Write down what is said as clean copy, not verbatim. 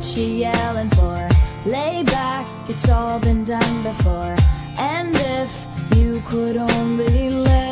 she yelling for? Lay back, it's all been done before. And if you could only let